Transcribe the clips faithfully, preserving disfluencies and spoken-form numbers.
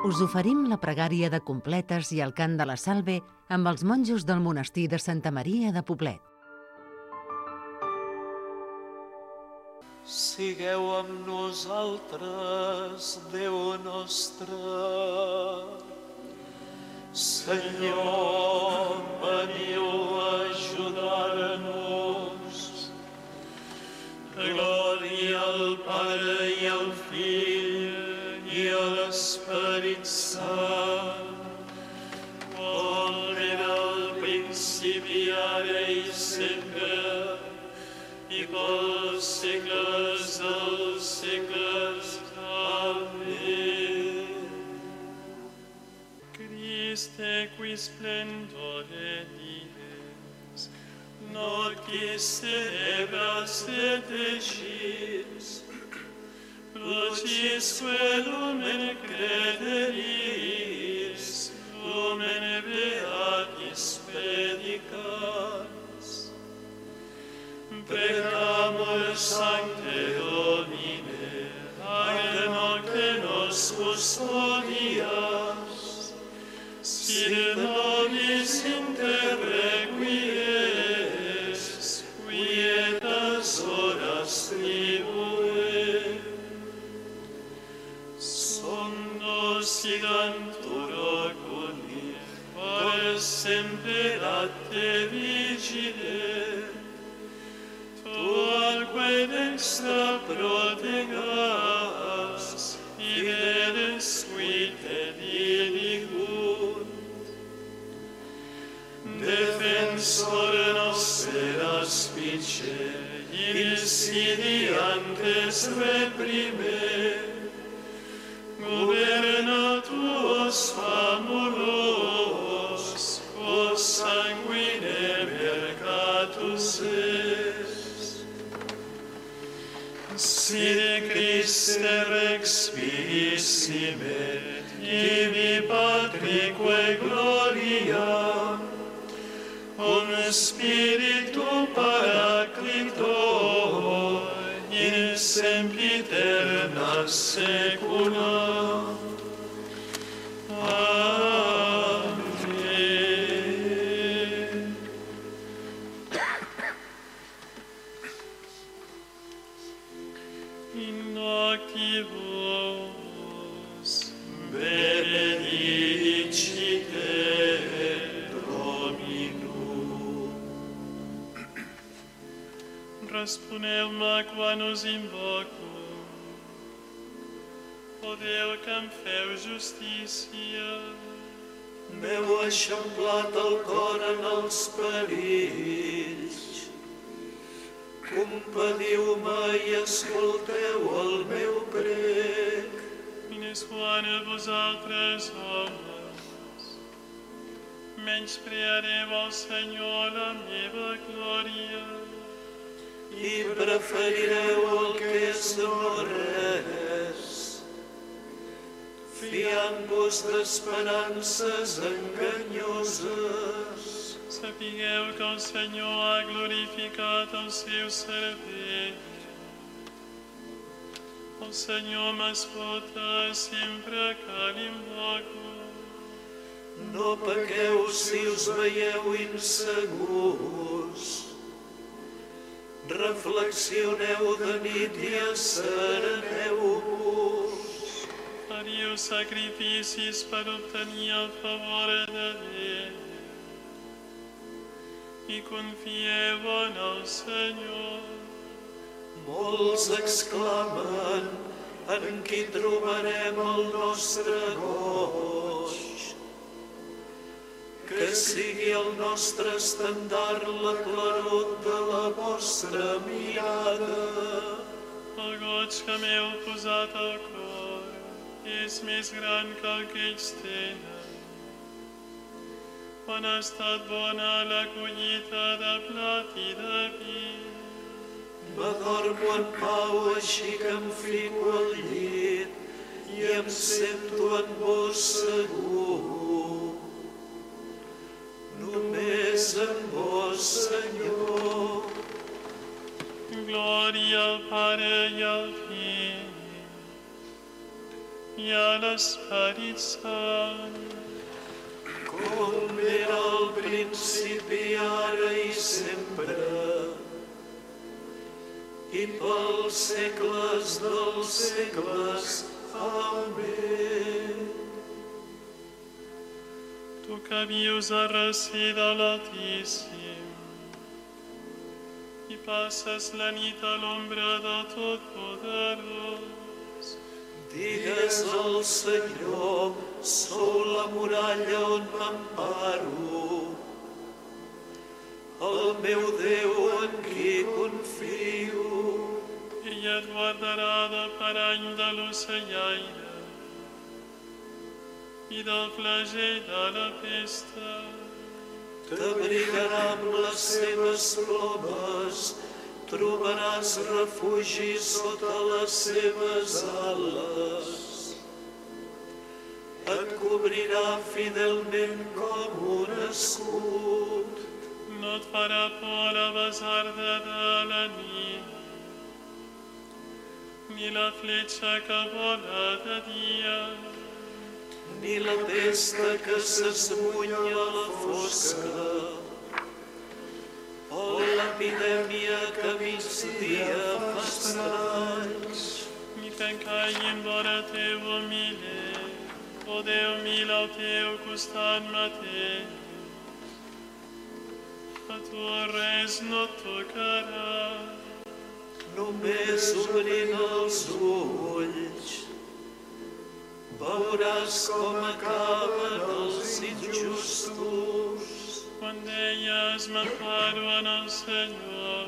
us oferim la pregària de completes i el cant de la salve amb els monjos del monestir de Santa Maria de Poblet. Sigueu amb nosaltres, Déu nostre. Senyor, veniu a ajudar-nos. Glòria al Pare i al Fill i a l'Esperit Sant, com era al principi, ara i sempre, i pels segles dels segles. Amén. Christe, qui splendore dies, noctis tenebras et egis, lucisque lumen crederis, lumen beatis predicans. Precamur Sancte Domine, ad nocte nos custodias, sit nobis inter requies, quietas horas tribue. Somno sigantur oculi, quae semperate vigile, tuaque dextra protegas, ideres quite diligunt. Defensor noster aspice, insidiantes reprime, governa tuos famulos, quos sanguine mercatus est. Sine Christe Rex viissime, tibi Patrique gloria, cum Spiritu Paraclito, in sempiterna saecula. Amen. In noctibus benedicite Dominum. Responeu-me quan us invoco, o Déu que em feu justícia. M'heu eixamplat el cor en els perills. Compadiu-me i escolteu el meu prec. Quines quan a vosaltres, homes, menyspreareu al Senyor la meva glòria, i preferireu el que és no res, fiant-vos d'esperances enganyoses. Sapigueu que el Senyor ha glorificat el seu servent. El Senyor m'escolta sempre que l'invoco. No pequeu si us veieu insegurs. Reflexioneu de nit i assereneu-vos. Fariu sacrificis per obtenir el favor de Déu i confieu en el Senyor. Molts exclamen, en qui trobarem el nostre goig. Que sigui el nostre estendard la claror de la vostra mirada. El goig que m'heu posat al cor és més gran que el que ells tenen. Quan ha estat bona la collita de blat i de vi. M'adormo en pau així que em fico al llit i em sento en vos segur. Només en vos, Senyor. Glòria al Pare i al Fill i a l'Esperit Sant, com era al principi, ara i sempre, i pels segles dels segles. Amén. Tu que vius a recer de l'Altíssim i passes la nit a l'ombra de Totpoderós, digues al Senyor, sou la muralla on m'emparo, el meu Déu en qui confio. Ell et guardarà del parany de l'ocellaire i del flagell de la pesta. T'abrigarà amb les seves plomes, trobaràs refugi sota les seves ales. Et cobrirà fidelment com un escut. No et farà por la basarda de la nit, ni la fletxa que vola de dia, ni la pesta que s'esmunya a la fosca, o l'epidèmia que a migdia fa estralls. Ni que en caiguin vora teu o miler, o deu mil al teu costat mateix, a tu res no et tocarà. Només obrint els ulls veuràs com acaben els injustos. Quan deies m'emparo en el Senyor,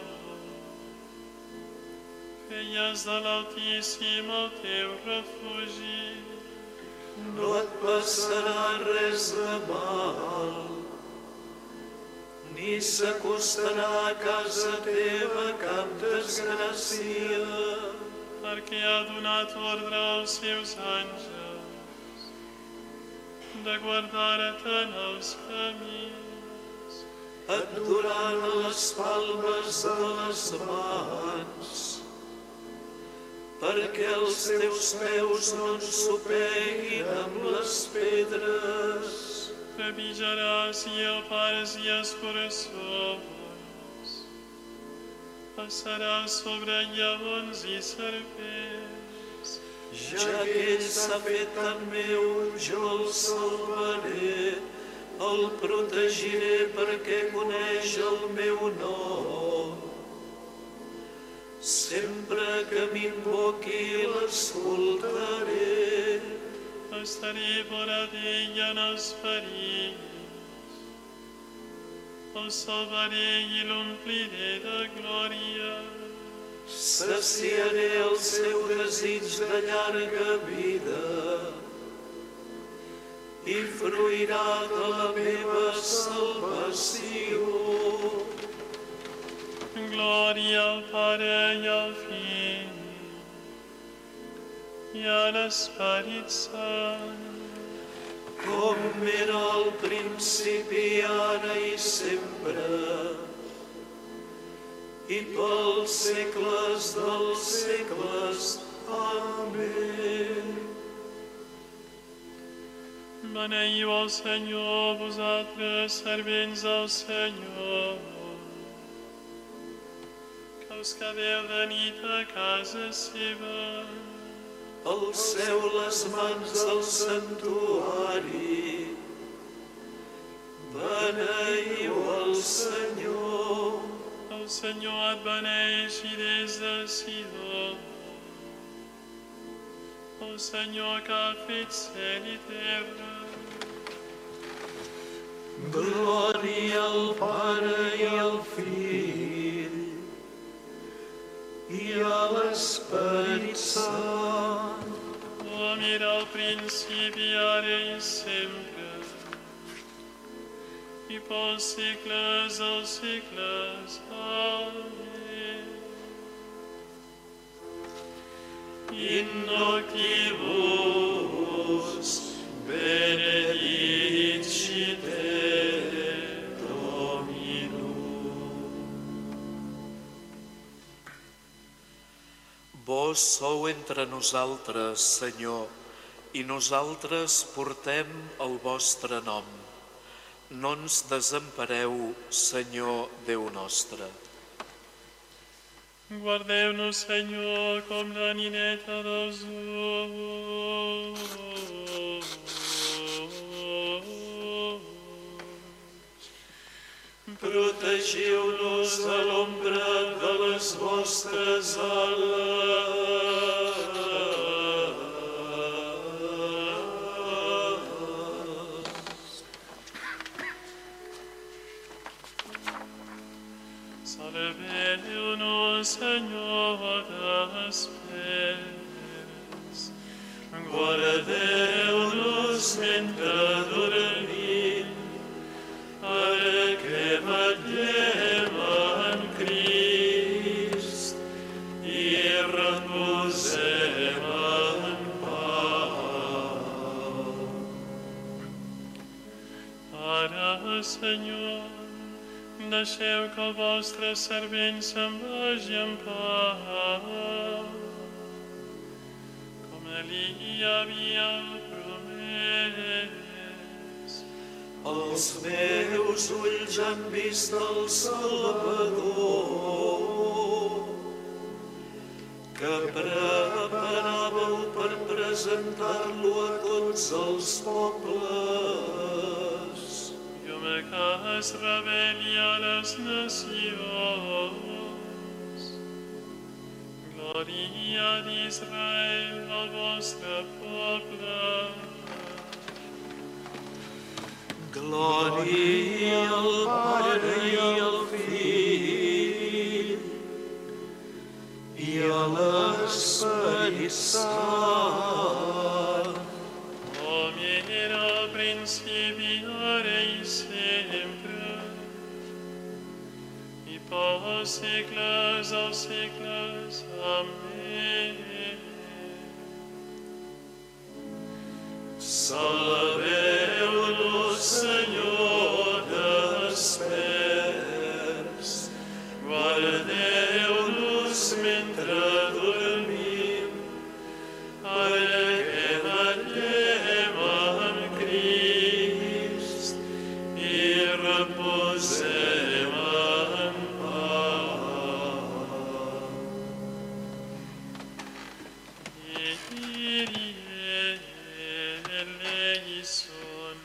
feies de l'Altíssim el teu refugi. No et passarà res de mal, ni s'acostarà a casa teva cap desgràcia, perquè ha donat ordre als seus àngels de guardar-te en els camins. Et duran a les palmes de les mans, perquè els teus peus no ensopeguin amb les pedres. Trepitjaràs lleopards i escorçons, passaràs sobre lleons i serpents. Ja que ell s'ha fet tan meu, jo el salvaré, el protegiré perquè coneix el meu nom. Sempre que m'invoqui l'escoltaré. Estaré vora d'ell en els perills, el salvaré i l'ompliré de glòria. Saciaré el seu desig de llarga vida i fruirà de la meva salvació. Glòria al Pare i al Fill i a l'Esperit Sant, com era al principi, ara i sempre, i pels segles dels segles. Amén. Beneieu el Senyor, vosaltres, servents del Senyor, que us quedeu de nit a casa seva. Alceu les mans del santuari, beneieu el Senyor. El Senyor et beneixi des de Sidó, el Senyor que ha fet cel i terra. Glòria al Pare i al Fill i a l'Esperit Sant, com era al principi, ara i sempre, i pels segles dels segles. Amén. In noctibus benedicite Vós sou entre nosaltres, Senyor, i nosaltres portem el vostre nom. No ens desempareu, Senyor Déu nostre. Guardeu-nos, Senyor, com la nineta dels ulls. Protegiu-nos a l'ombra de les vostres ales. Salveu-nos, Senyor, d'espers. Guardeu-nos mentre dormim, perquè vetllem en Crist i reposem en pau. Ara, Senyor, deixeu que el vostre servent se'n vagi en pau, com Elia havia promès. Els meus ulls han vist el Salvador, que preparàveu per presentar-lo a tots els pobles. Llum que es reveli a les nacions. Glòria d'Israel, el vostre poble. Glòria al Pare i al Fill i a l'Esperit Sant, Com era al principi, ara i sempre, i pels segles als segles. Amén. salveu-nos, Senyor, despers. Guardeu-nos mentre dormim, perquè vetllem en Crist i reposem en pau. Kyrie eleison,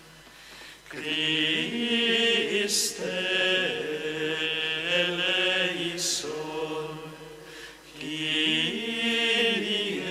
Christe eleison, Kyrie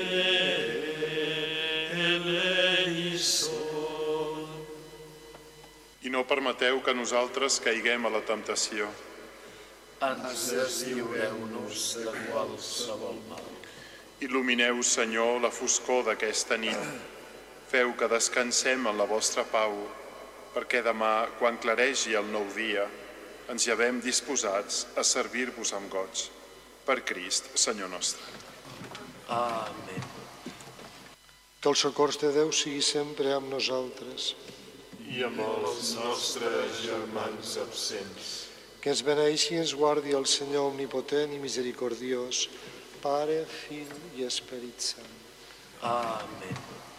eleison. I no permeteu que nosaltres caiguem a la temptació. Ens deslliureu-nos de qualsevol mal. Il·lumineu, Senyor, la foscor d'aquesta nit. Feu que descansem en la vostra pau, perquè demà, quan claregi el nou dia, ens llevem disposats a servir-vos amb goig. Per Crist, Senyor nostre. Amén. Que el socors de Déu sigui sempre amb nosaltres. I amb els nostres germans absents. Que ens beneixi i ens guardi el Senyor omnipotent i misericordiós, Pare, Fill i Esperit Sant. Amén.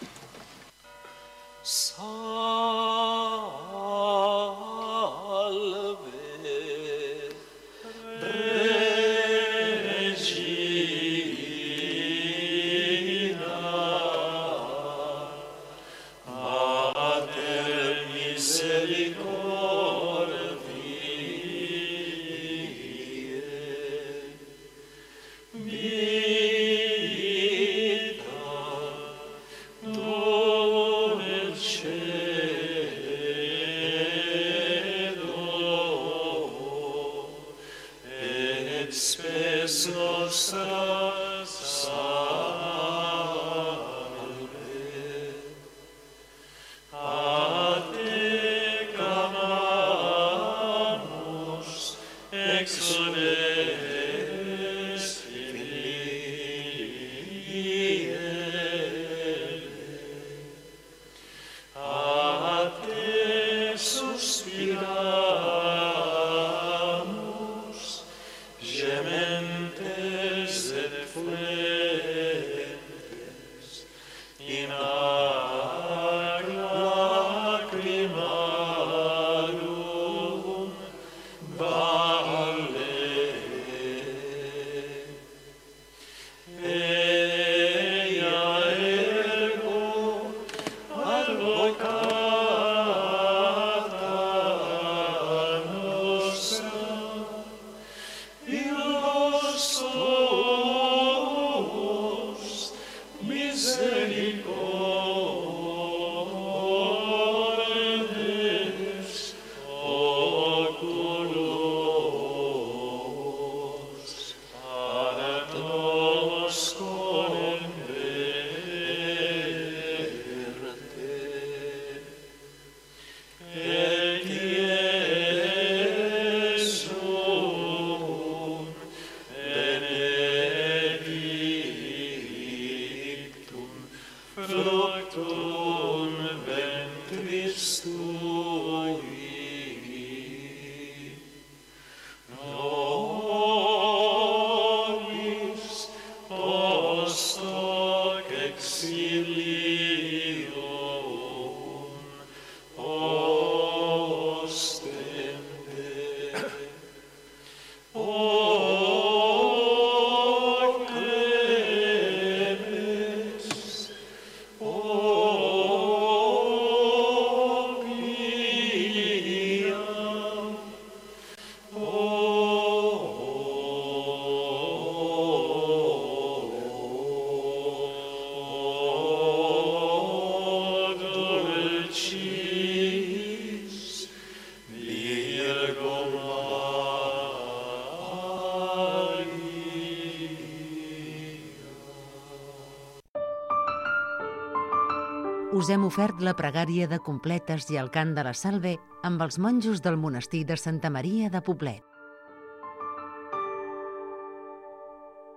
Salve, Regina, Mater misericordiae, vita, dulce in ac lacrimarum valle. Ea ergo advocata nostra, illos tuos misericordes oculos ad nos converte. Et Iesum benedictum fructum ventris tui, nobis post hoc exilium ostende. O clemens, o pia, o dulcis Virgo Us hem ofert la pregària de completes i el cant de la salve amb els monjos del monestir de Santa Maria de Poblet.